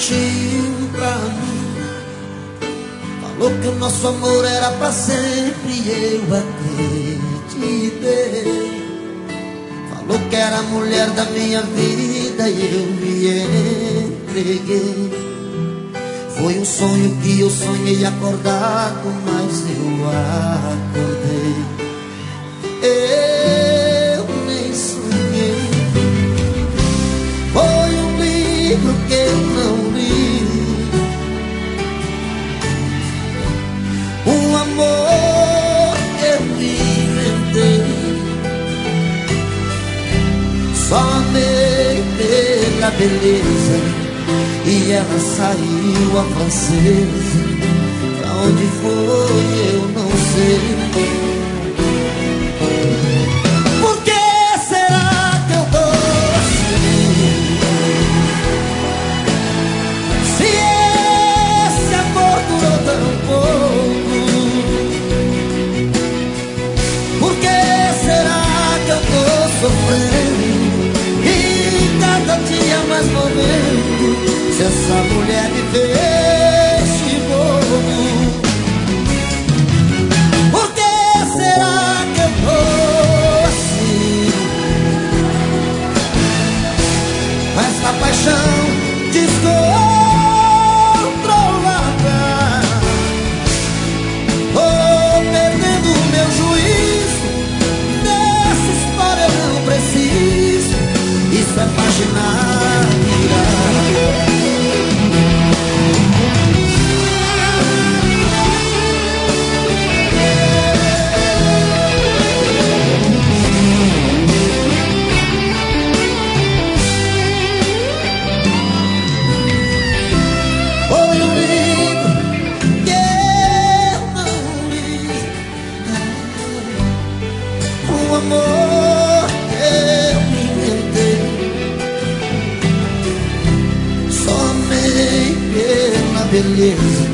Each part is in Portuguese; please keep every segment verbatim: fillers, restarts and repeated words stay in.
mentiu pra mim. Falou que o nosso amor era pra sempre e eu acreditei. Falou que era a mulher da minha vida e eu me entreguei. Foi um sonho que eu sonhei acordado, mas eu acordei. Eu nem sonhei. Foi um livro que eu não li, um amor que eu inventei. Só amei pela beleza e ela saiu a francesa. Pra onde foi eu não sei. Por que será que eu tô assim? Se esse amor durou tão pouco, por que será que eu tô sofrendo e cada dia mais morrendo? Se essa mulher me fez de bobo, por que será que eu tô assim? Com essa paixão descontrolada, tô perdendo o meu juízo. Nessa história eu não preciso. Isso é página virada. Amor eu inventei, só amei pela beleza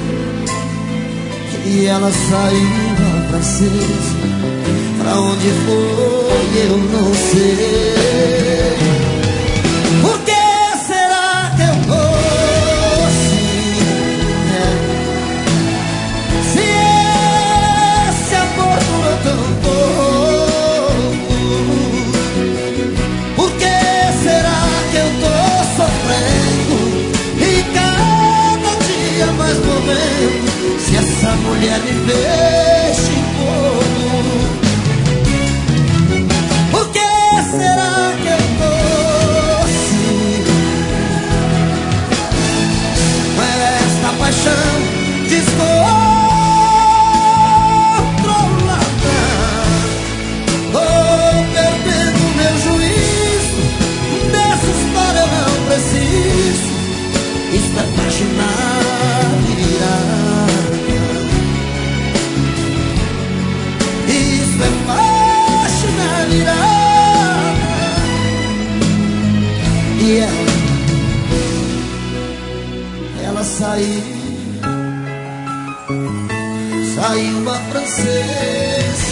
e ela saiu a francesa. Pra onde foi eu não sei. Por que será que eu tô assim? Se esse amor durou tão pouco, e cada dia mais morrendo? Se essa mulher me fez de bobo, por que será que eu tô assim? Com esta paixão descontrolada, tô perdendo meu juízo. Dessa história eu não preciso. Isso é página virada. Isso é página virada. E ela, ela saiu, saiu a francesa.